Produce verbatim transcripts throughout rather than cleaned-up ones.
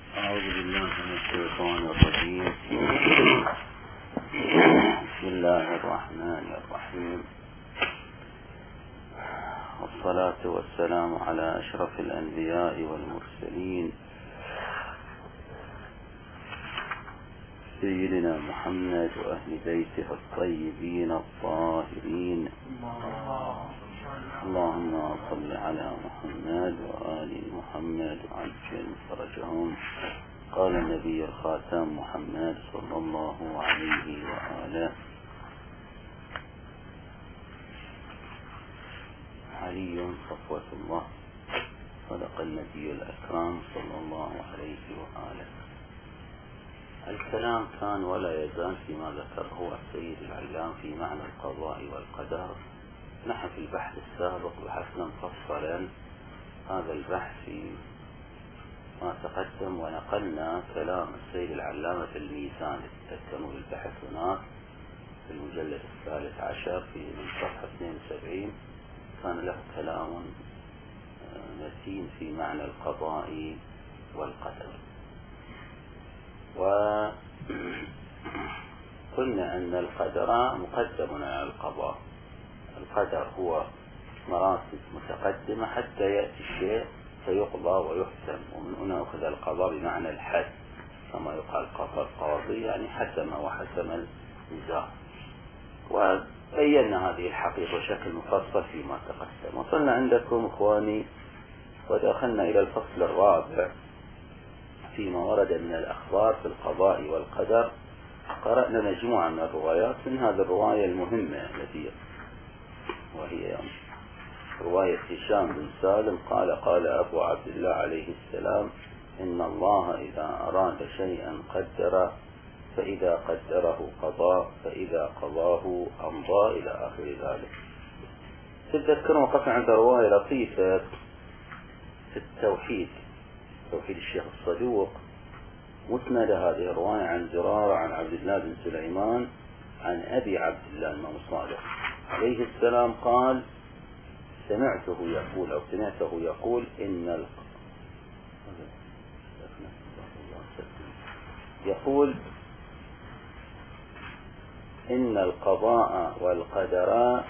أعوذ بالله من الشيطان الرجيم. بسم الله الرحمن الرحيم، والصلاة والسلام على أشرف الأنبياء والمرسلين سيدنا محمد وأهل بيته الطيبين الطاهرين. اللهم صل على محمد وآل محمد وعجل فرجهم. قال النبي الخاتم محمد صلى الله عليه وآله: علي صفوة الله، صدق النبي الأكرم صلى الله عليه وآله. الكلام كان ولا يزال فيما ذكره السيد العلام في معنى القضاء والقدر. نحن في البحث السابق بحثنا مفصلا هذا البحث في ما تقدم، ونقلنا كلام السيد العلامة في الميزان. تذكروا البحث هناك في المجلد الثالث عشر في من صفحة اثنين وسبعين كان له كلام متين في معنى القضاء والقدر. وقلنا أن القدر مقدم على القضاء. القدر هو مراتب متقدمة حتى يأتي الشيء فيقضى ويحسم، ومن هنا أخذ القضاء بمعنى الحد، كما يقال قضى القاضي يعني حسم وحسم النزاع. وبينا هذه الحقيقة بشكل مفصل فيما تقدم. وصلنا عندكم إخواني ودخلنا إلى الفصل الرابع فيما ورد من الأخبار في القضاء والقدر. قرأنا مجموعة من الروايات، من هذه الرواية المهمة التي وهي رواية هشام بن سالم قال: قال أبو عبد الله عليه السلام: إن الله إذا أراد شيئا قدر، فإذا قدره قضاء، فإذا قضاه أمضى، إلى آخر ذلك. تتذكرون وقفنا عند رواية لطيفة في التوحيد، توحيد الشيخ الصدوق، مسند هذه الرواية عن زرارة عن عبد الله بن سليمان عن أبي عبد الله الإمام الصادق عليه السلام قال: سمعته يقول أو سمعته يقول إن ال... يقول إن القضاء والقدر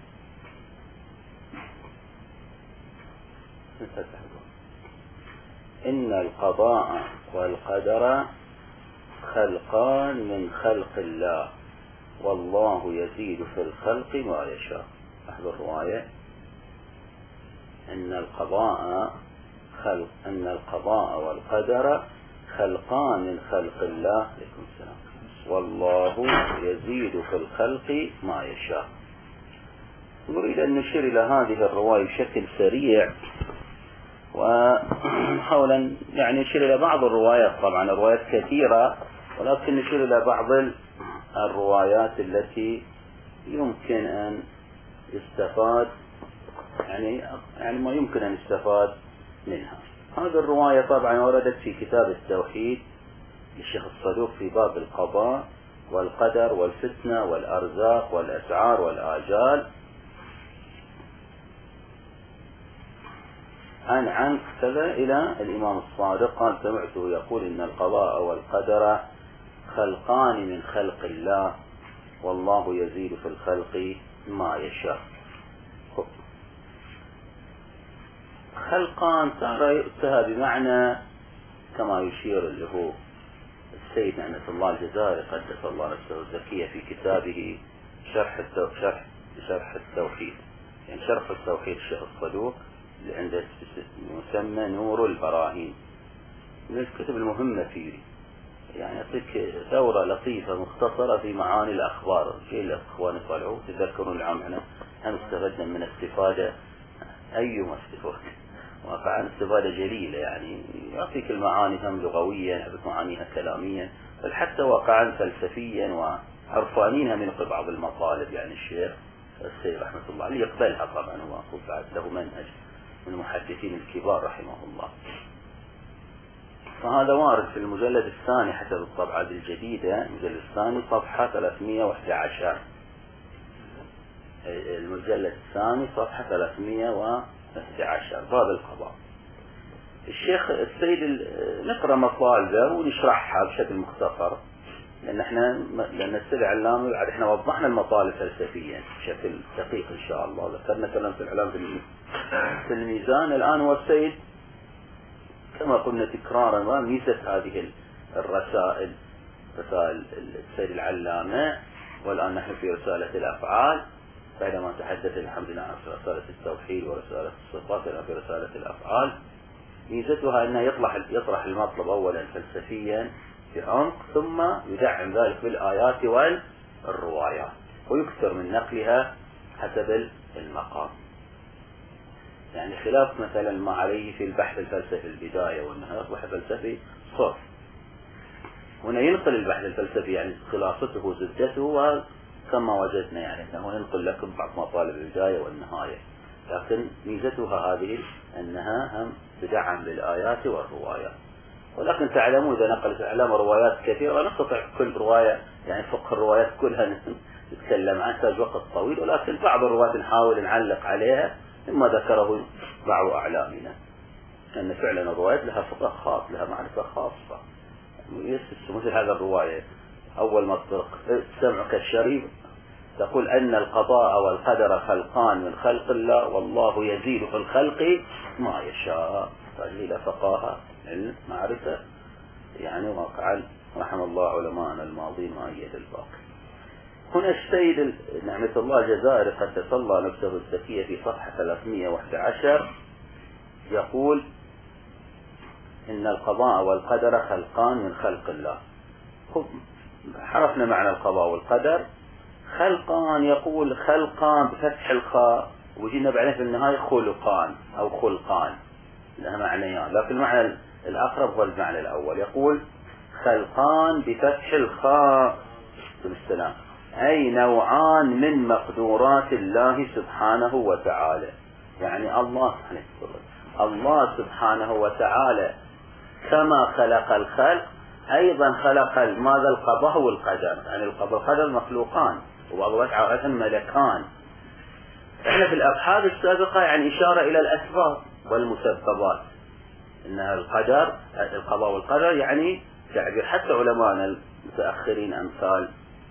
إن القضاء والقدر خلقان من خلق الله، والله يزيد في الخلق ما يشاء. أحد الرواية: إن القضاء خلق أن القضاء والقدر خلقان من خلق الله، عليكم السلام، والله يزيد في الخلق ما يشاء. نريد أن نشير إلى هذه الرواية بشكل سريع، وحاولا يعني نشير إلى بعض الروايات. طبعا الروايات كثيرة، ولكن نشير إلى بعض الروايات التي يمكن أن يستفاد يعني يعني ما يمكن أن يستفاد منها. هذه الرواية طبعا وردت في كتاب التوحيد للشيخ الصدوق في باب القضاء والقدر والفتنة والأرزاق والأسعار والآجال. عن عن كذا إلى الإمام الصادق قال: سمعته يقول إن القضاء والقدر خلقان من خلق الله، والله يزيد في الخلق ما يشاء. خلقان ترى يؤتها بمعنى كما يشير اللي هو السيد نعمة الله الجزائري قدس الله نفسه الزكية في كتابه شرح شرح شرح التوحيد، يعني شرح التوحيد الشيخ الصدوق اللي عنده يسمى نور البراهين، من الكتب المهمة فيه. يعني يعطيك دورة لطيفة مختصرة في معاني الأخبار. شيء الأخوان يطلعوا تذكرون العام احنا هم استفدنا من استفادة أيما استفادة وطبعا استفادة جليلة، يعني يعطيك المعاني هم لغويا، يعطيك معانيها كلاميا، بل حتى واقعا فلسفيا وعرفانينها من بعض المطالب. يعني الشيخ السيد رحمة الله عليه يقبلها طبعا، هو بعد له منهج من المحدثين الكبار رحمه الله. فهذا وارد في المجلد الثاني حسب الطبعة الجديدة، المجلد الثاني صفحة ثلاثمئة وأحد عشر، المجلد الثاني صفحة ثلاثمئة وأحد عشر، باب القضاء. الشيخ السيد نقرأ مطالبه ونشرحها بشكل مختصر، لأن احنا لأن السيد العلامي بعد احنا وضحنا المطالب فلسفيا بشكل دقيق إن شاء الله، ذكرنا كلام في الإعلام في الميزان. الآن هو السيد كما قلنا تكرارا ما ميزة هذه الرسائل رسائل السيد العلامة، والآن نحن في رسالة الأفعال بعدما تحدث الحمد لله عن رسالة التوحيد ورسالة الصفات الآن في رسالة الأفعال. ميزتها أنه يطرح يطرح المطلب أولا فلسفيا بعمق، ثم يدعم ذلك بالآيات والروايات ويكثر من نقلها حسب المقام. يعني خلاف مثلا ما عليه في البحث الفلسفي البداية والنهاية، بحث فلسفي صرف، هنا ينقل البحث الفلسفي يعني خلاصته وزبدته، وكما وجدنا يعني أنه ينقل لكم بعض مطالب البداية والنهاية، لكن ميزتها هذه أنها هم تدعم بالآيات والروايات. ولكن تعلموا إذا نقلت الإعلام روايات كثيرة لا نستطيع كل رواية يعني فقه الروايات كلها نتكلم عنها، تحتاج وقت طويل، ولكن بعض الروايات نحاول نعلق عليها مما ذكره بعض أعلامنا، أن فعلا الروايات لها فقه خاص، لها معرفة خاصة. مثل هذا الرواية أول ما سمعك الشريف تقول أن القضاء والقدر خلقان من خلق الله والله يزيد في الخلق ما يشاء، فإلى فقاهة علم معرفة يعني واقعا رحم الله علماءنا الماضين وأيد الباقي. هنا السيد نعمة الله الجزائري قد تصلى نفسه الزكية في صفحة ثلاثمئة وأحد عشر يقول إن القضاء والقدر خلقان من خلق الله. عرفنا معنى القضاء والقدر. خلقان يقول خلقان بفتح الخاء، وجينا بعدين في النهاية خلقان أو خلقان لها معنيان، لكن المعنى الأقرب هو المعنى الأول. يقول خلقان بفتح الخاء بالسلام، أي نوعان من مقدورات الله سبحانه وتعالى. يعني الله الله سبحانه وتعالى كما خلق الخلق أيضا خلق ماذا القضاء والقدر، يعني القضاء والقدر مخلوقان وبعض عادة ملكان. احنا في الأبحاث السابقة يعني إشارة إلى الأسباب والمسببات، إنها القدر القضاء والقدر يعني تعبير حتى علماءنا المتأخرين أمثال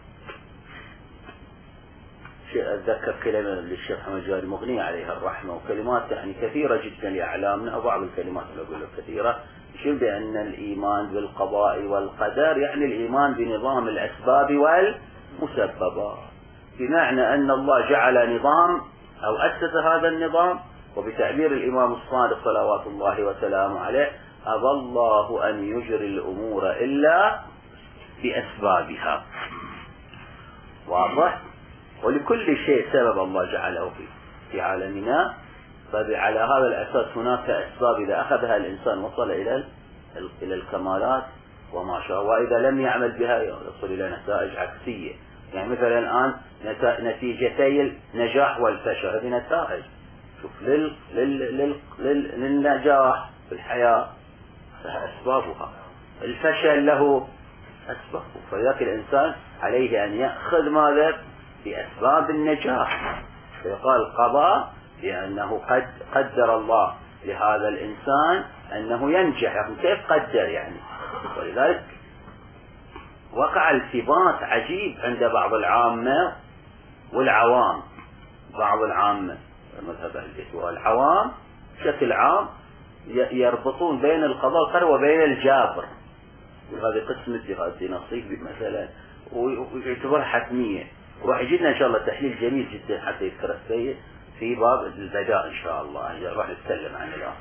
أتذكر كلمة للشيخ محمد جاري مغني عليها الرحمة، وكلمات يعني كثيرة جدا لأعلامنا، وبعض الكلمات اللي أقول كثيرة يشير بأن الإيمان بالقضاء والقدر يعني الإيمان بنظام الأسباب والمسببات، بمعنى أن الله جعل نظام أو أسس هذا النظام، وبتعبير الإمام الصادق صلوات الله وسلامه عليه أبى الله أن يجري الأمور إلا بأسبابها. واضح؟ ولكل شيء سبب الله جعله في في عالمنا، فعلى هذا الأساس هناك أسباب إذا أخذها الإنسان وصل إلى إلى الكمالات وما شاء، وإذا لم يعمل بها يصل إلى نتائج عكسية. يعني مثلا الآن نتيجتي النجاح والفشل هذه نتائج، شوف لل لل لل لل للنجاح في الحياة لها أسبابها، الفشل له أسبابه، فذاك الإنسان عليه أن يأخذ ماذا بأسباب النجاح. فيقال قضاء لأنه قد قدر الله لهذا الإنسان أنه ينجح، يعني كيف قدر يعني، ولذلك وقع التباس عجيب عند بعض العامة والعوام. بعض العامة المذهب الحديث والعوام بشكل عام يربطون بين القضاء والقدر وبين الجابر، وهذه قسم اتخاذ نصيب مثلا ويعتبرها حتمية، وراح يجينا إن شاء الله تحليل جميل جدا حتى يذكر السيد في باب البداء إن شاء الله، يعني راح نتكلم عن الآن.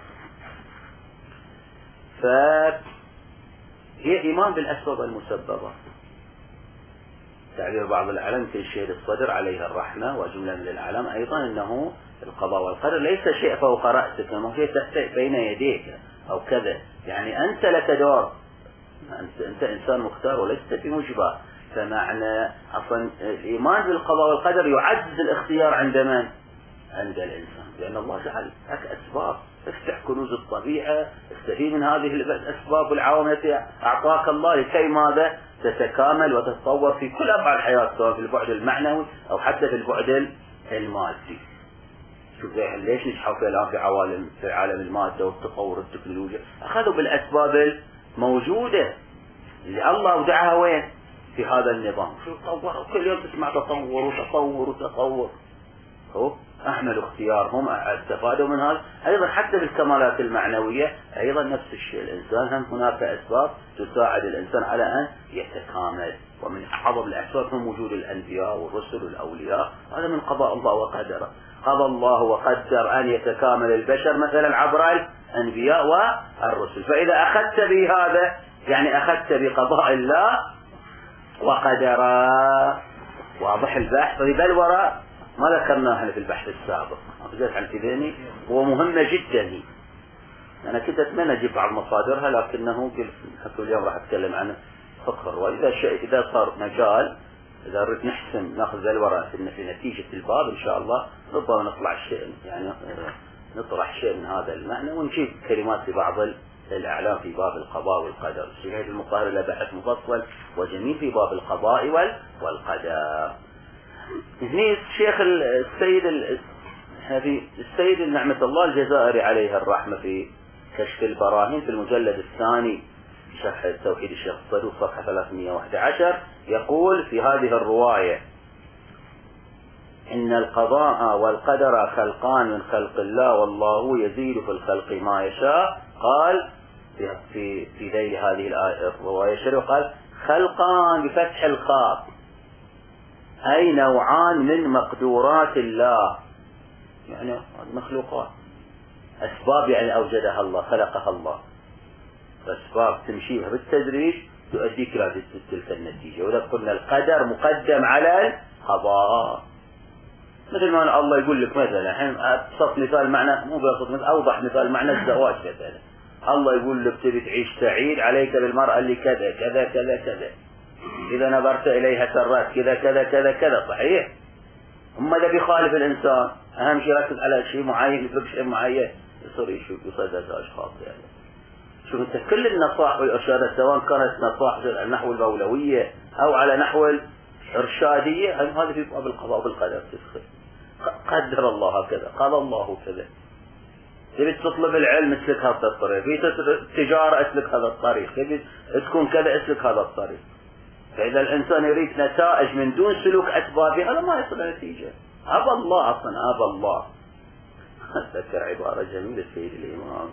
فهي إيمان بالأسباب المسببة. تعبير بعض العلم في الشهيد الصدر عليه الرحمة وجملة من الأعلام أيضا أنه القضاء والقدر ليس شيء فوق رأسك، انه شيء تحت بين يديك أو كذا، يعني أنت لك دور، أنت, أنت إنسان مختار ولست بمجبر. فمعنى أصلا الإيمان بالقضاء والقدر يعزز الاختيار عند من؟ عند الإنسان، لأن الله جعل لك أسباب، افتح كنوز الطبيعة، استفيد من هذه الأسباب والعوامل التي أعطاك الله لكي ماذا؟ تتكامل وتتطور في كل أبعاد الحياة، سواء في البعد المعنوي أو حتى في البعد المادي. شوف ليش نجحوا في الآن في عوالم في عالم المادة والتطور التكنولوجيا؟ أخذوا بالأسباب الموجودة اللي الله ودعها وين؟ في هذا النظام. شو تطور، كل يوم تسمع تطور وتطور وتطور. هو أهملوا اختيارهم، استفادوا من هذا. أيضا حتى بالكمالات المعنوية أيضا نفس الشيء، الإنسان هم هناك أسباب تساعد الإنسان على أن يتكامل، ومن أعظم الأسباب هم وجود الأنبياء والرسل والأولياء. هذا من قضاء الله وقدره. قضى الله وقدر أن يتكامل البشر مثلا عبر الأنبياء والرسل. فإذا أخذت بهذا يعني أخذت بقضاء الله وقدره. واضح البحث؟ بل وراء ما ذكرناها في البحث السابق، أخذت عن ذهني ومهمة جدا هي. أنا كنت أتمنى أجيب بعض مصادرها لكنه قلت اليوم راح أتكلم عنه فقط. وإذا شيء إذا صار مجال، إذا أردت نحسن نأخذ ذا الوراء في نتيجة الباب إن شاء الله ربما نطلع شيء، يعني نطرح شيء من هذا المعنى ونجيب كلمات لبعض الأعلام في باب القضاء والقدر. الشيخ المطهر له بحث مفصل وجميل في باب القضاء والقدر. هني الشيخ السيد هذه السيد نعمة الله الجزائري عليه الرحمة في كشف البراهين في المجلد الثاني شرح توحيد الشيخ الصدوق صفحة ثلاثمئة وأحد عشر يقول في هذه الرواية: إن القضاء والقدر خلقان من خلق الله والله يزيد في الخلق ما يشاء. قال في في في ذيل هذه الآية الرواية الشريفة قال: خلقان بفتح الخاء، أي نوعان من مقدورات الله، يعني مخلوقات، أسباب يعني أوجدها الله خلقها الله، أسباب تمشيها بالتدريج تؤديك إلى تلك النتيجة. وإذا قلنا القدر مقدم على القضاء، مثل ما الله يقول لك مثلا الحين أبسط مثال معنى مو بسط مثال أوضح مثال معنى الزواج مثلا، الله يقول لك تبي تعيش سعيد عليك بالمرأة اللي كذا كذا كذا كذا، إذا نظرت إليها سرات كذا كذا كذا كذا، صحيح؟ أما إذا بيخالف الإنسان أهم شيء ركز على شيء معين يطلب شيء معين يصير يشوف يصير أشخاص. يعني شوف أنت كل النصائح والإرشادات سواء كانت نصائح على نحو المولوية أو على نحو الإرشادية، هذا في باب القضاء والقدر تدخل. قدر الله كذا، قال الله كذا. تبي تطلب العلم اسلك هذا الطريق، تبي التجارة اسلك هذا الطريق، تبي تكون كذا اسلك هذا الطريق. فإذا الإنسان يريد نتائج من دون سلوك أسبابه هذا ما يصل نتيجة. أبى الله أصلا أبى الله. أتذكر عبارة جميلة سيد الإمام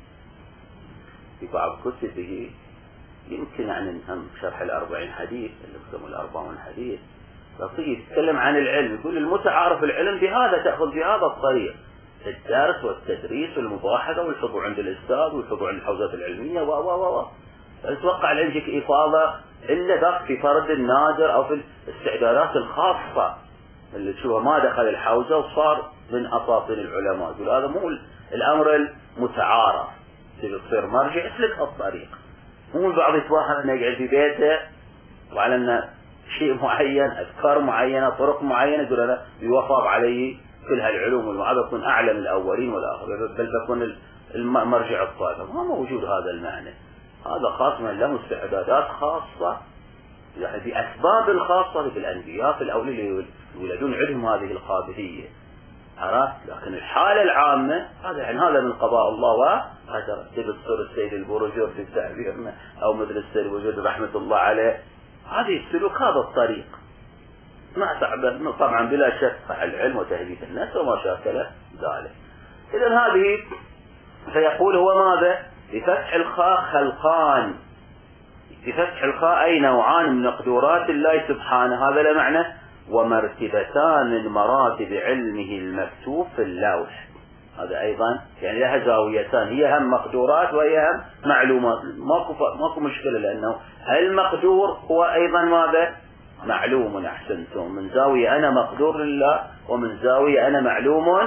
في بعض كتبه، يمكن عن هم شرح الأربعين حديث اللي يسمى الأربعون حديث، لطيف يتكلم عن العلم، يقول المتعارف العلم بهذا تأخذ بهذا الطريق، الدرس والتدريس والمباحثة والحضور عند الأستاذ والحضور عند الحوزات العلمية و و و أتوقع العلم يجيك إفاضة إلا ذاك في فرد النادر أو في الاستعدادات الخاصة اللي تشوفها ما دخل الحوزة وصار من أساطين العلماء. يقول هذا مو الأمر المتعارف، تصير مرجع اسلك الطريق. مو البعض يتواهل أنه يقعد في بيته وعلى أن شيء معين أذكار معينة طرق معينة يقول أنا يوفر علي كل هالعلوم والمعاد يكون أعلى من الأولين والآخرين بل تكون المرجع الصالح. ما موجود هذا المعنى. هذا خاص من له استعدادات خاصة يعني بأسباب الخاصة في الأنبياء في الأولين اللي يولدون عندهم هذه القابلية، عرفت؟ لكن الحالة العامة هذا يعني هذا من قضاء الله وقدره. تبي تصير السيد البروجر في تعبيرنا أو مثل السيد البروجر رحمة الله عليه، هذه السلوك هذا الطريق ما تعبر طبعا بلا شك العلم وتهذيب الناس وما شاكل ذلك. إذن هذه فيقول هو ماذا؟ بفتح الخاء خلقان، بفتح الخاء أي نوعان من مقدورات الله سبحانه، هذا لا معنى ومرتبتان من مراتب علمه المكتوب في اللوح. هذا أيضا يعني لها زاويتان، هي هم مقدورات وهي هم معلومات. ماكو ماكو مشكلة لأنه المقدور هو أيضا ماذا؟ معلوم. أحسنتم، من زاوية أنا مقدور لله ومن زاوية أنا معلوم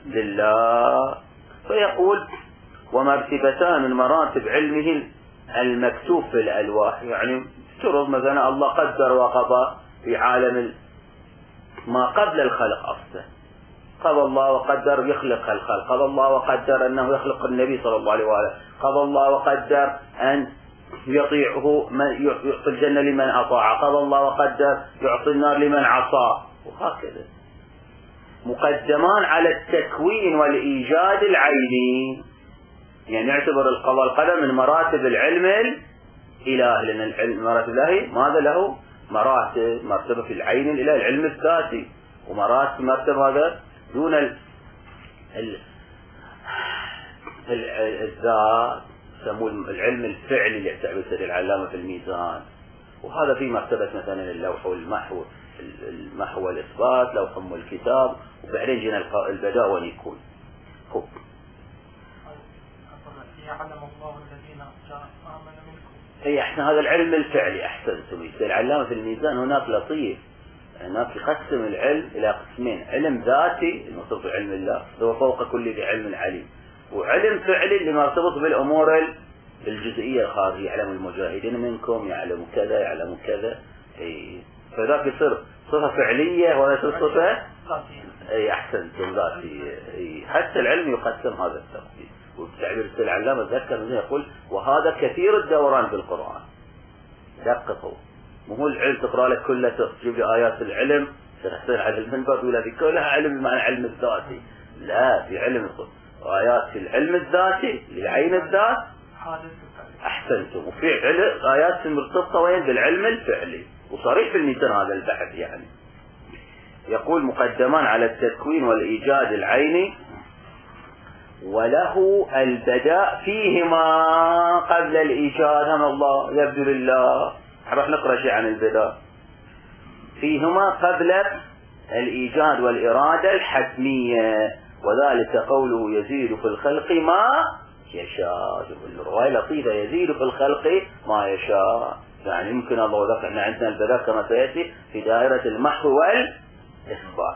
لله. فيقول ومرتبتان من مراتب علمه المكتوب في الألواح، يعني افترض مثلا الله قدر وقضى في عالم ما قبل الخلق أصلا، قضى الله وقدر يخلق الخلق، قضى الله وقدر أنه يخلق النبي صلى الله عليه وآله، قضى الله وقدر أن يطيعه من يعطي الجنة لمن أطاع، قضى الله وقدر يعطي النار لمن عصى، وهكذا. مقدمان على التكوين والإيجاد العيني، يعني يعتبر القضاء والقدر من مراتب العلم الإلهي، لأن العلم مراتب الإلهي ماذا له؟ مراتب، مرتبة في العين الإلهي العلم الذاتي، ومراتب مرتبة هذا دون ال ال الذات يسموه العلم الفعلي اللي يعتبر سيد العلامة في الميزان، وهذا في مرتبة مثلا اللوح والمحو، المحو والإثبات، لوح والكتاب، وبعدين جينا البداء واليكون. هو يعلم الله الذين آمنوا منكم. اي احنا هذا العلم الفعلي احسنتم. يصير العلامة في الميزان هناك لطيف، هناك يقسم العلم الى قسمين: علم ذاتي المرتبط بعلم الله هو فوق كل ذي علم عليم، وعلم فعلي اللي مرتبط بالامور الجزئية الخارجية، يعلم المجاهدين منكم، يعلم كذا يعلم كذا. اي فذاك يصير صفة فعلية ولا يصير صفة اي احسنتم ذاتي. اي حتى العلم يقسم هذا التقسيم، وبتعبير العلامة ذكر منه يقول: وهذا كثير الدوران في القرآن. دققوا، مو هو العلم تقرأ لك كله تجيب لي آيات العلم تحصل على المنبر ولا في كلها علم بمعنى علم الذاتي، لا، في علم آيات في العلم الذاتي لعين الذات أحسنتم، وفي علم آيات مرتبطة وين بالعلم الفعلي، وصريح في الميزان هذا البحث. يعني يقول: مقدمان على التكوين والإيجاد العيني وله البداء فيهما قبل الإيجاد. هم الله يبدو لله. راح نقرأ شيء عن البداء. فيهما قبل الإيجاد والإرادة الحتمية، وذلك قوله: يزيد في الخلق ما يشاء. الرواية لطيفة: يزيد في الخلق ما يشاء، يعني يمكن الله ذكرنا عندنا البداء كما سيأتي في دائرة المحو والإثبات.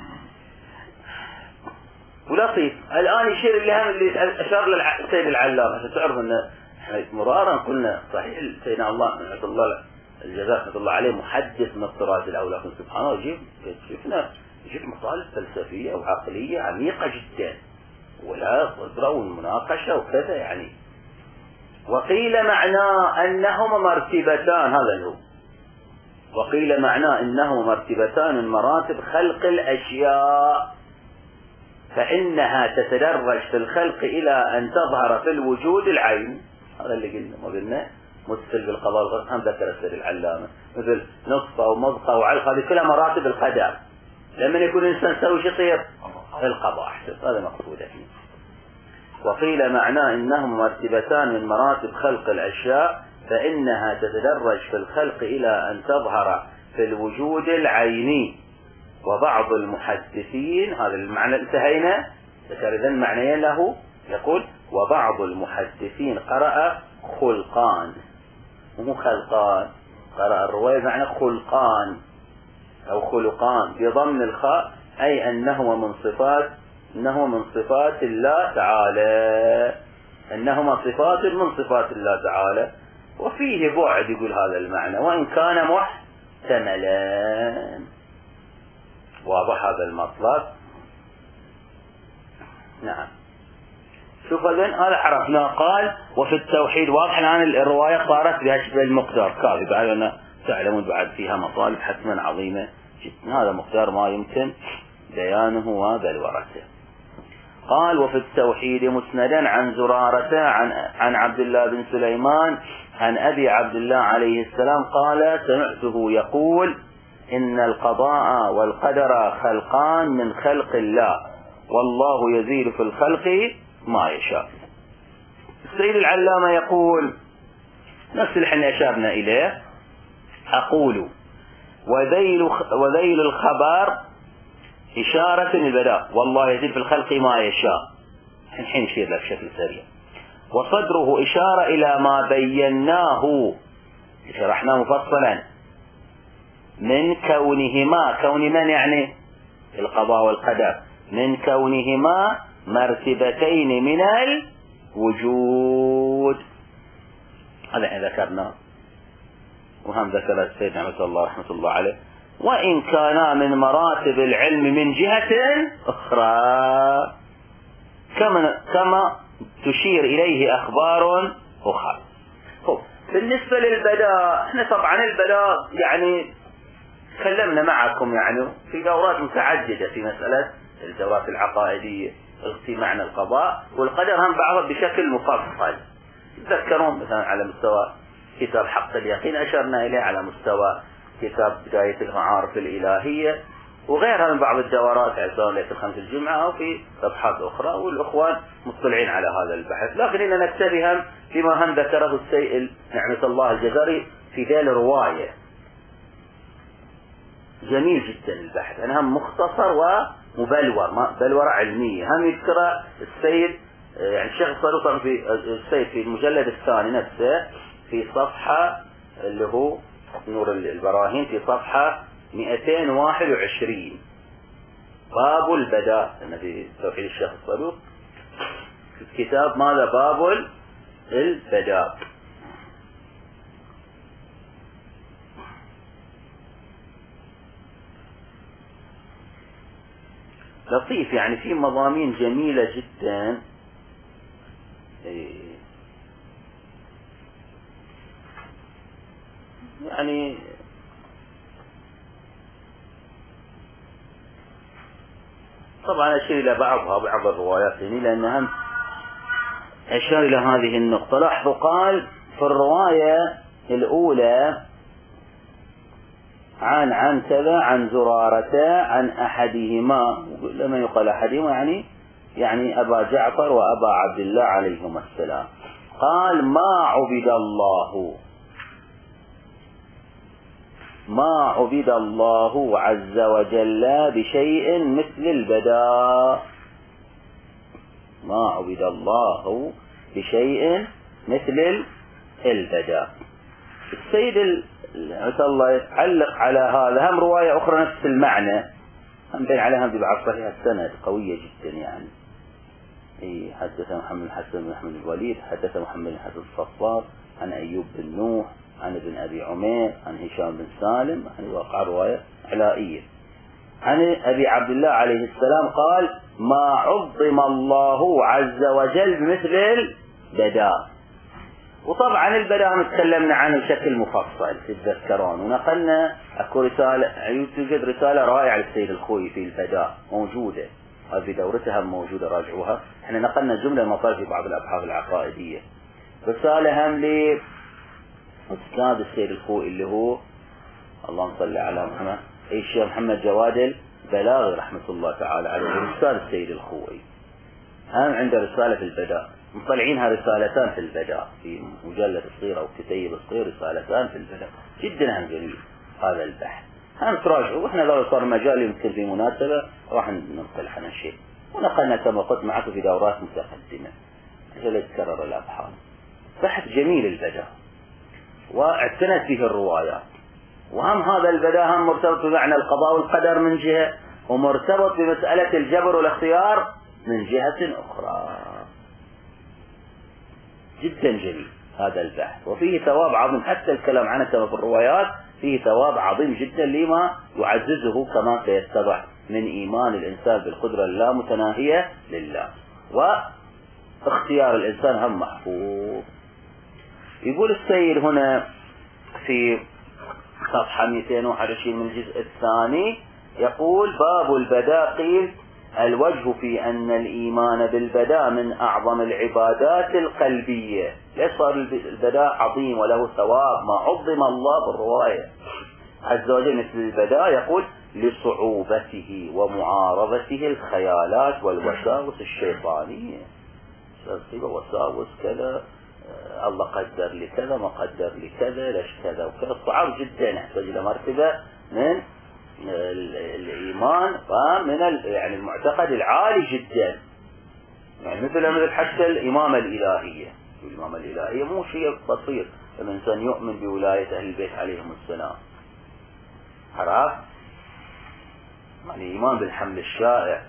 ولطيف الآن يشير الهم اللي أشار للسيد العلامة عشان تعرف أن احنا مرارا قلنا صحيح سيدنا الله رحمة الله الجزاء رحمة الله عليه محدث من الطراز الأول، لكن سبحانه يجيب شفنا يجيب مطالب فلسفية وعقلية عميقة جدا، ولا صدرة والمناقشة وكذا يعني. وقيل معناه أنهما مرتبتان، هذا هو، وقيل معناه أنهما مرتبتان من مراتب خلق الأشياء، فإنها تتدرج في الخلق إلى أن تظهر في الوجود العين. هذا اللي قلنا، ما قلنا متصل بالقضاء والقدر، هم ذكر السيد العلامة مثل نطفة ومضغة وعلقة، هذه كلها مراتب القدر. لما يكون الإنسان سوي شيء يصير القضاء أحسن، هذا مقصود فيه. وقيل معناه إنهم مرتبتان من مراتب خلق الأشياء، فإنها تتدرج في الخلق إلى أن تظهر في الوجود العيني. وبعض المحدثين، هذا المعنى انتهينا، ذكر إذن معنيين له، يقول: وبعض المحدثين قرأ خلقان، مو خلقان، قرأ الرواية معنى خلقان أو خلقان بضم الخاء، أي أنه من صفات أنه من صفات الله تعالى، أنهما صفات من صفات الله تعالى. وفيه بعد يقول هذا المعنى وإن كان محتملا. واضح هذا المطلب؟ نعم. شوف الآن هذا عرفنا. قال: وفي التوحيد واضح الآن الرواية صارت بهذا المقدار كافي، بعد أن تعلمون بعد فيها مطالب حتما عظيمة جدا، هذا مقدار ما يمكن بيانه وبلورته. قال: وفي التوحيد مسندا عن زرارة عن, عن عبد الله بن سليمان عن أبي عبد الله عليه السلام قال: سمعته يقول: إن القضاء والقدر خلقان من خلق الله، والله يزيد في الخلق ما يشاء. السيد العلامة يقول نفس اللي احنا أشارنا إليه: أقول وذيل, وذيل الخبر إشارة البداء، والله يزيد في الخلق ما يشاء، الحين نشير له بشكل سريع. وصدره إشارة إلى ما بيناه شرحناه مفصلا من كونهما، كون من يعني القضاء والقدر، من كونهما مرتبتين من الوجود. هذا احنا ذكرناه، وهم ذكر السيد نعمة الله رحمة الله عليه. وإن كانا من مراتب العلم من جهة أخرى كما, كما تشير إليه أخبار أخرى. بالنسبة للبلاء، احنا طبعا البلاء يعني تكلمنا معكم يعني في دورات متعددة في مسألة الدورات العقائدية في معنى القضاء والقدر هم بعضها بشكل مفصل. تذكرون مثلا على مستوى كتاب حق اليقين أشرنا إليه، على مستوى كتاب بداية المعارف الإلهية وغيرها من بعض الدورات سواء ليلة الخمس الجمعة أو في صفحات أخرى، والأخوان مطلعين على هذا البحث. لكن إننا نكتفي هم فيما هم ذكره السيد نعمة الله الجزري في ذيل رواية. جميل جدا البحث، أنا هم مختصر ومبلور، بلورة علمية. هم يذكر السيد يعني الشيخ الصدوق في السيد في المجلد الثاني نفسه في صفحة اللي هو نور البراهين في صفحة مئتين وواحد وعشرين باب البداء في توحيد الشيخ الصدوق في الكتاب ماذا باب البداء. لطيف يعني في مضامين جميلة جدا. يعني طبعا أشير إلى بعضها بعض الروايات يعني لأنها أشار إلى هذه النقطة. لاحظوا قال في الرواية الأولى عن عن كذا عن زرارة عن أحدهما، لما يقال أحدهما يعني يعني أبا جعفر وأبا عبد الله عليهما السلام. قال ما عبد الله ما عبد الله عز وجل بشيء مثل البداء ما عبد الله بشيء مثل البداء. السيد عسى الله يتعلق على هذا هم رواية أخرى نفس المعنى هم بين عليها ببعض صحيح السند قوية جدا يعني. إيه حدث محمد الحسن بن أحمد الوليد حدث محمد الحسن الصفار عن أيوب بن نوح عن ابن أبي عمير عن هشام بن سالم عن وقع رواية علائية عن أبي عبد الله عليه السلام قال ما عظم الله عز وجل بمثل البداء. وطبعا البداء تكلمنا عنه بشكل مفصل تتذكرون ونقلنا اكو رسالة يوجد رسالة رائعة للسيد الخوي في البداء موجودة في دورتها موجودة راجعوها. احنا نقلنا جملة مطال في بعض الابحاث العقائدية. رسالة هم لي أستاذ السيد الخوئي اللي هو اللهم صل على محمد أي الشيخ محمد جواد البلاغي رحمة الله تعالى عليه أستاذ السيد الخوئي هم عنده رسالة في البداء مطلعينها رسالتان في البداء في مجلد صغير أو كتيب صغير رسالتان في البداء جدا هم جميل هذا البحث هم تراجعوا. وإحنا لو صار مجال يمكن في مناسبة راح ننقل عن الشيء ونقلنا كما قلت معكم في دورات متقدمة عشان لا يتكرر الأبحاث. بحث جميل البداء واعتنت فيه الروايات وهم هذا البداء هم مرتبط بمعنى القضاء والقدر من جهة ومرتبط بمسألة الجبر والاختيار من جهة أخرى. جدا جميل هذا البحث وفيه ثواب عظيم حتى الكلام عنه كما في الروايات فيه ثواب عظيم جدا لما يعززه كما سيتضح من إيمان الإنسان بالقدرة اللامتناهية لله واختيار الإنسان هم محفوظ. يقول السيد هنا في صفحة مئتين وواحد وعشرين من الجزء الثاني يقول باب البداء قيل الوجه في أن الإيمان بالبداء من أعظم العبادات القلبية. ليش صار البداء عظيم وله ثواب ما عظم الله بالرواية عز وجل مثل البداء؟ يقول لصعوبته ومعارضته الخيالات والوساوس الشيطانية. وساوس كذا الله قدر لي كذا ما قدر لي كذا ليش كذا وكذا صعب جدا يحتاج إلى مرتبة من الإيمان ومن يعني المعتقد العالي جدا يعني مثل مثل حتى الإمامة الإلهية. الإمامة الإلهية مو شيء بسيط الإنسان يؤمن بولاية أهل البيت عليهم السلام عرف يعني إيمان بالحمل الشائع.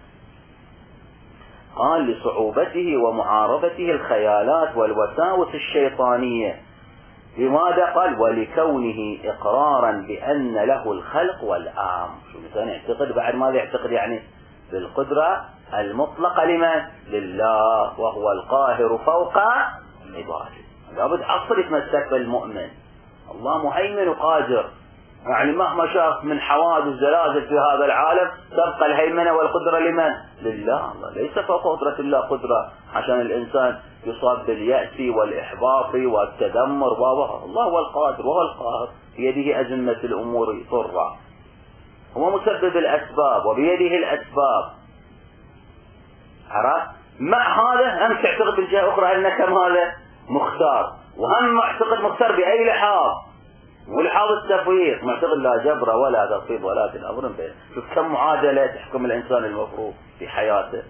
قال لصعوبته ومعارضته الخيالات والوساوس الشيطانية. لماذا؟ قال ولكونه إقرارا بأن له الخلق والآم. شو الإنسان يعتقد بعد ماذا يعتقد يعني بالقدرة المطلقة لمن؟ لله وهو القاهر فوق عباده. لابد أصل يتمسك بالمؤمن الله مهيمن وقادر يعني مهما شاف من حوادث زلازل في هذا العالم تبقى الهيمنة والقدرة لمن؟ لله. الله ليس فوق قدرة الله قدرة عشان الإنسان يصاب باليأس والإحباط والتذمر. بابا الله هو القادر وهو القاهر، بيده أزمة الأمور طرة، هو مسبب الأسباب وبيده الأسباب. عرفت؟ مع هذا هم تعتقد بالجهة أخرى أنك هذا مختار، وهم معتقد مختار بأي لحاظ؟ ولحاظ التفويض معتقد لا جبر ولا تفويض ولكن أمر بين. شوف كم معادلة تحكم الإنسان المفروض في حياته.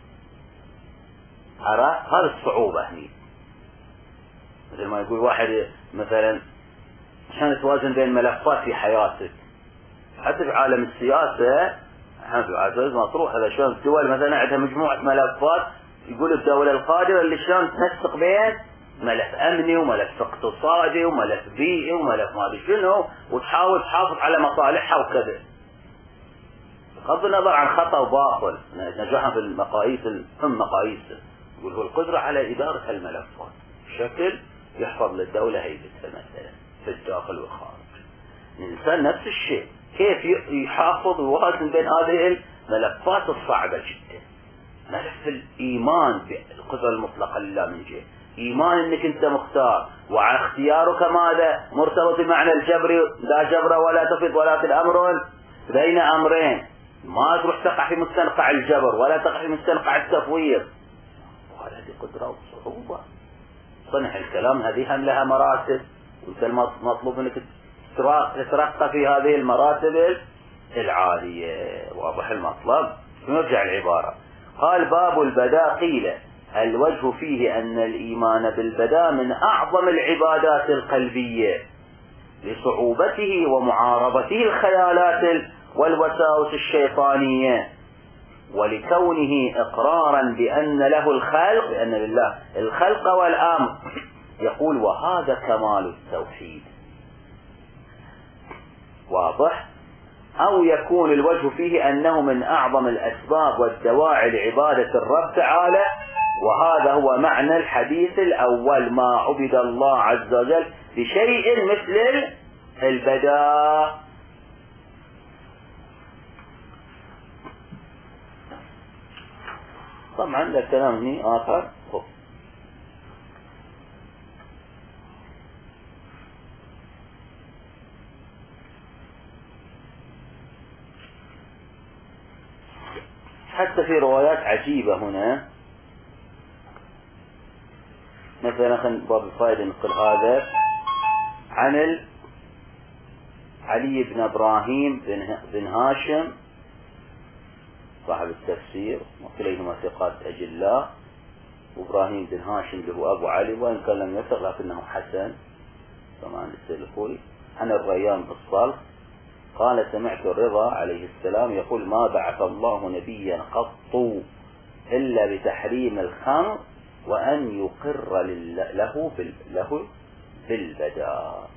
عرفت؟ هذا الصعوبة هني. مثل ما يقول واحد مثلا عشان توازن بين ملفات في حياتك، حتى في عالم السياسة احنا في عالم مطروح هذا شلون الدول مثلا عندها مجموعة ملفات، يقول الدولة القادرة اللي شلون تنسق بين ملف أمني وملف اقتصادي وملف بيئي وملف ما أدري شنو، وتحاول تحافظ على مصالحها وكذا. بغض النظر عن خطأ وباطل، نجاحها في المقاييس الهم مقاييسه، يقول هو القدرة على إدارة الملفات بشكل يحفظ للدولة هيبتها مثلا في الداخل والخارج. الإنسان نفس الشيء، كيف يحافظ ويوازن بين هذه الملفات الصعبة جدا. ملف الإيمان بالقدرة المطلقة لله من جهة، إيمان أنك أنت مختار، وعلى اختيارك ماذا مرتبط بمعنى الجبر، لا جبر ولا تفيض ولكن أمر بين أمرين، ما تروح تقع في مستنقع الجبر ولا تقع في مستنقع التفويض. وهذه قدرة وصعوبة. صنع الكلام هذه هم لها مراتب، وانت المطلوب انك تترقى في هذه المراتب العالية. واضح المطلب؟ نرجع العبارة. قال باب البداء قيل الوجه فيه أن الإيمان بالبداء من أعظم العبادات القلبية لصعوبته ومعارضته الخيالات والوساوس الشيطانية، ولكونه إقرارا بأن له الخلق، بأن لله الخلق والأمر. يقول وهذا كمال التوحيد. واضح؟ أو يكون الوجه فيه أنه من أعظم الأسباب والدواعي لعبادة الرب تعالى، وهذا هو معنى الحديث الأول، ما عبد الله عز وجل بشيء مثل البداء. طبعا عندك كلام هنا آخر. حتى في روايات عجيبة هنا، مثلا خلينا باب الفائدة نقل هذا عن علي بن إبراهيم بن هاشم صاحب التفسير، وكليهما ثقات أجلاء، وإبراهيم بن هاشم اللي هو أبو علي، وإن كان لم يثق لكنه حسن طبعا السيد الخوي، عن الريان بالصلح قال سمعت الرضا عليه السلام يقول ما بعث الله نبيا قط إلا بتحريم الخمر وأن يقر له له بالبداء.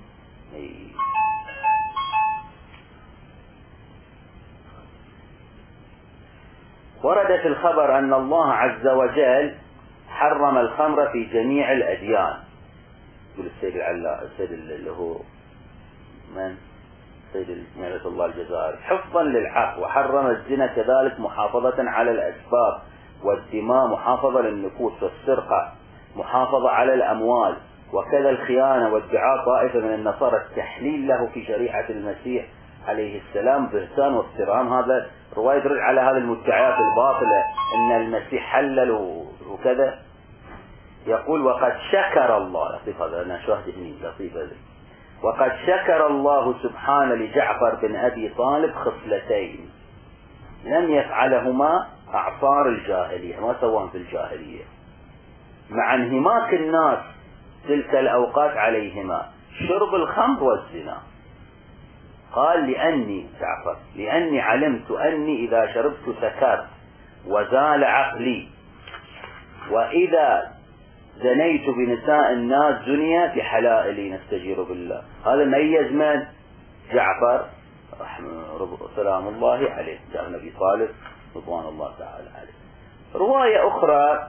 ورد في الخبر أن الله عز وجل حرم الخمر في جميع الأديان. يقول السيد العلا السيد اللي هو من سيد نعمة الله الجزائري حفظا للحق، وحرم الزنا كذلك محافظة على الأسباب، والدماء محافظة للنفوس، والسرقة محافظة على الأموال، وكذا الخيانة وادعاء طائفة من النصارى التحليل له في شريعة المسيح عليه السلام بهتان وافترام. هذا رواية يدل على هذه المدعيات الباطلة أن المسيح حلل وكذا. يقول وقد شكر الله، لطيف هذا أنا شاهد هني لطيف هذا، وقد شكر الله سبحانه لجعفر بن أبي طالب خصلتين لم يفعلهما أعصار الجاهلية، ما سواهم في الجاهلية، مع انهماك الناس تلك الأوقات عليهما، شرب الخمر والزنا. قال لأني جعفر لأني علمت أني إذا شربت سكرت وزال عقلي، وإذا زنيت بنساء الناس زني بحلائلي نستجير بالله. هذا ميز من؟ جعفر سلام الله عليه، جاء النبي طالب رضوان الله تعالى عليه. رواية أخرى،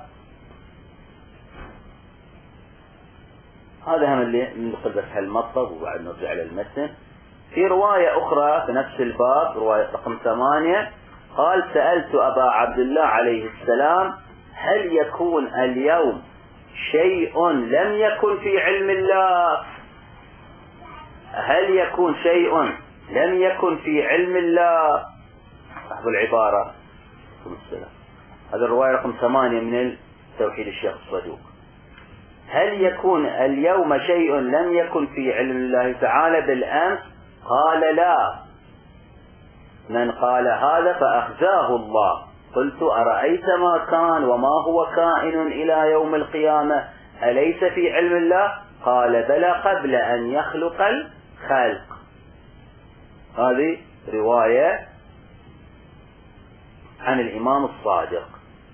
هذا هم اللي نقل بس هالمطلب وبعد نرجع للمتن. في رواية أخرى في نفس الباب، رواية رقم ثمانية، قال: سألت أبا عبد الله عليه السلام: هل يكون اليوم شيء لم يكن في علم الله؟ هل يكون شيء لم يكن في علم الله؟ صاحب العبارة. هذا الرواية رقم ثمانية من توحيد الشيخ الصدوق. هل يكون اليوم شيء لم يكن في علم الله تعالى بالأمس؟ قال: لا. من قال هذا فأخزاه الله. قلت: أرأيت ما كان وما هو كائن إلى يوم القيامة أليس في علم الله؟ قال: بلى، قبل أن يخلق الخلق. هذه رواية عن الإمام الصادق.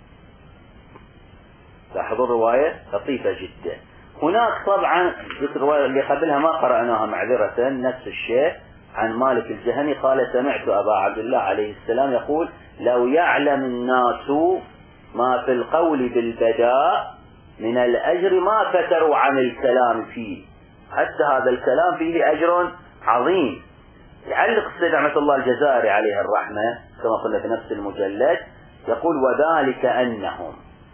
لاحظوا الرواية لطيفة جدا. هناك طبعا الرواية اللي قبلها ما قرأناها معذرة، نفس الشيء عن مالك الجهني قال: سمعت أبا عبد الله عليه السلام يقول: لو يعلم الناس ما في القول بالبداء من الأجر ما فتروا عن الكلام فيه. حتى هذا الكلام فيه أجر عظيم. يعلق السيد رحمة الله الجزائري عليه الرحمة كما قلنا في نفس المجلد، يقول: وذلك أنهم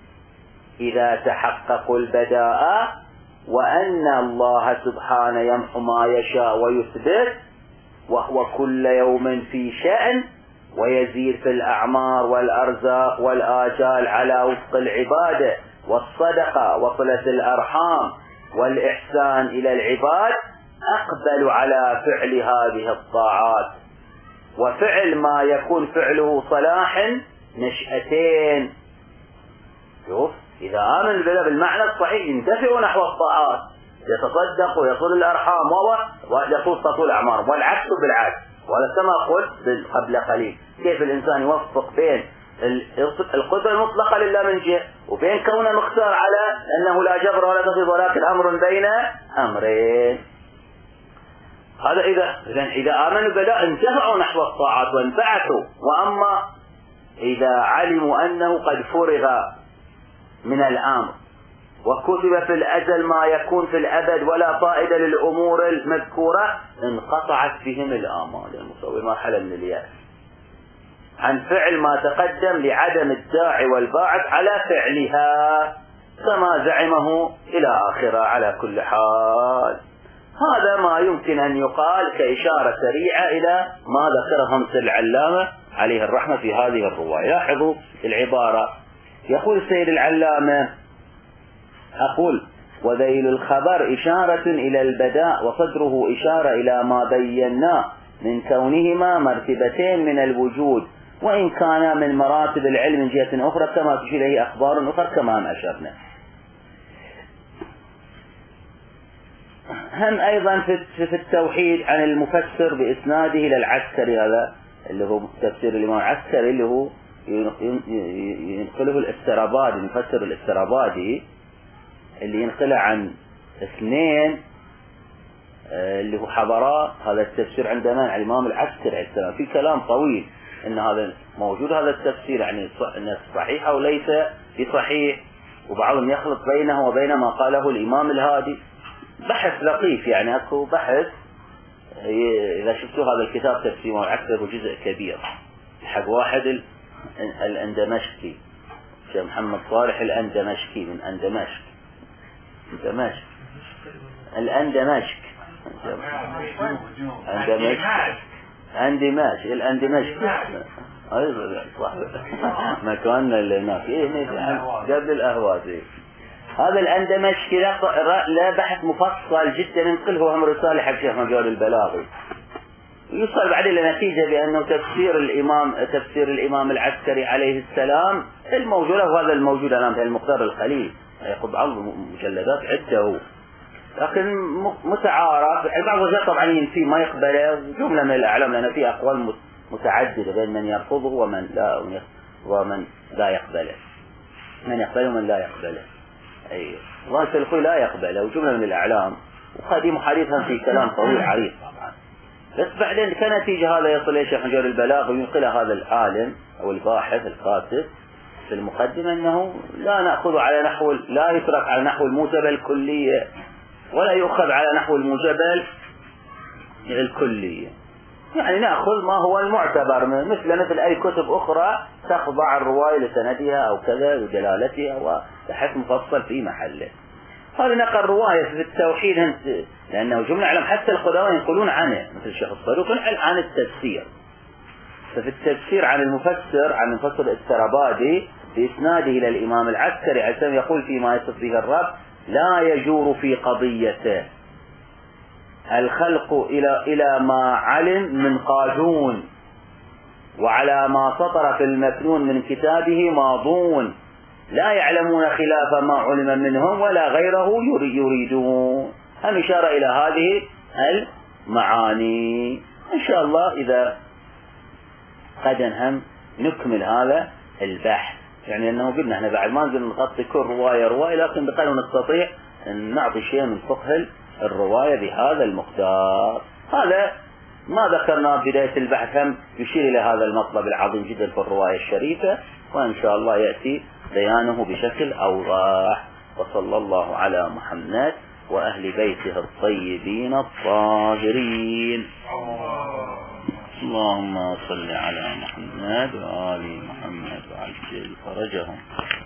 إذا تحققوا البداء وأن الله سبحانه يمحو ما يشاء ويثبت، وهو كل يوم في شأن، ويزيد في الأعمار والأرزاق والآجال على وفق العبادة والصدقة وصلة الأرحام والإحسان إلى العباد، أقبل على فعل هذه الطاعات وفعل ما يكون فعله صلاح نشأتين. شوف، إذا آمن بالله بالمعنى الصحيح يندفع نحو الطاعات، يتصدق ويصل الأرحام ويصل تطول الأعمار، والعكس بالعكس. وهذا كما قلت قبل قليل، كيف الإنسان يوفق بين القدرة المطلقة لله من جهة وبين كونه مختار على أنه لا جبر ولا تفيض ولكن أمر بين أمرين. هذا إذا إذا آمنوا بالله انتفعوا نحو الطاعات وانفعتوا. وأما إذا علموا أنه قد فرغ من الأمر وكتب في الأجل ما يكون في الأبد ولا فائدة للأمور المذكورة، انقطعت بهم الآمال المسوي مرحلة من اليأس عن فعل ما تقدم لعدم الداعي والباعث على فعلها كما زعمه إلى آخره. على كل حال هذا ما يمكن أن يقال كإشارة سريعة إلى ما ذكره همس العلامة عليه الرحمة في هذه الرواية. لاحظوا العبارة، يقول السيد العلامة: أقول: وذيل الخبر إشارة إلى البداء، وصدره إشارة إلى ما بيناه من كونهما مرتبتين من الوجود، وإن كان من مراتب العلم من جهة أخرى كما تشير إليه أخبار أخرى كما ما أشرنا. هم أيضا في التوحيد عن المفسر بإسناده إلى العسكري، هذا اللي هو تفسير الإمام العسكري اللي هو ينقله الاسترابادي، المفسر الاسترابادي اللي ينقله عن اثنين اللي هو حضراء هذا التفسير عندنا عن الإمام العسكري عليه السلام. في كلام طويل إن هذا موجود هذا التفسير يعني إنه صحيح أو ليس بصحيح، وبعضهم يخلط بينه وبين ما قاله الإمام الهادي. بحث لطيف يعني، أكو بحث إذا شفتوا هذا الكتاب تفسير العسكري جزء كبير حق واحد الأندمشقي، شيخ محمد صالح الأندمشقي من أندمشق دمشق الأندمشق أندمشق أندمشق الأندمشق أيضا صح مكاننا اللي هناك إيه قبل الأهواز. هذا الأندمشقي لا بحث مفصل جدا ينقله هم رسالة حق شيخ مجال البلاغي، يوصل بعدين لنتيجة بأنه تفسير الإمام تفسير الإمام العسكري عليه السلام الموجود، وهذا الموجود الآن في المقدار القليل يأخذ بعض مجلدات عدة، لكن متعارف. بعض الوجهات طبعا ينفي ما يقبله جملة من الأعلام، لأن في أقوال متعددة بين من يرفضه ومن لا ومن لا يقبله، من يقبله ومن لا يقبله. أي ظاهر الخوي لا يقبله وجملة من الأعلام، وقديم حديثا في كلام طويل عريض طبعا. بس بعدين كنتيجة هذا يصل إلى شيخ مجال البلاغ وينقل هذا العالم أو الباحث الكاتب في المقدمة أنه لا نأخذ على نحو لا يترك على نحو الموجبة الكلية ولا يؤخذ على نحو الموجبة الكلية، يعني نأخذ ما هو المعتبر، مثل مثل أي كتب أخرى تخضع الرواية لسندها أو كذا وجلالتها وبحث مفصل في محله. هذا نقل رواية في التوحيد، لأنه جملة علم حتى القدامى ينقلون عنه، مثل الشيخ الصدوق ينقل عن التفسير. ففي التفسير عن المفسر عن المفسر السربادي بإسناده إلى الإمام العسكري عشان يقول فيما يصف به الرب: لا يجور في قضيته الخلق إلى إلى ما علم من قادون، وعلى ما سطر في المكنون من كتابه ماضون، لا يعلمون خلاف ما علم منهم ولا غيره يريدون. هم إشارة إلى هذه المعاني. إن شاء الله إذا غدا هم نكمل هذا البحث، يعني أنه قلنا احنا بعد ما نزل نغطي كل رواية رواية، لكن بقدر نستطيع أن نعطي شيء من فقه الرواية بهذا المقدار. هذا ما ذكرنا بداية البحث هم يشير إلى هذا المطلب العظيم جدا في الرواية الشريفة، وإن شاء الله يأتي بيانه بشكل أوضح. وصلى الله على محمد وأهل بيته الطيبين الطاهرين. اللهم صل على محمد وآل محمد وعجل فرجهم.